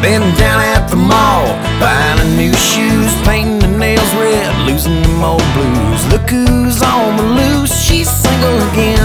Been down at the mall, buying her new shoes, painting her nails red, losing them old blues. Look who's on the loose, she's single again.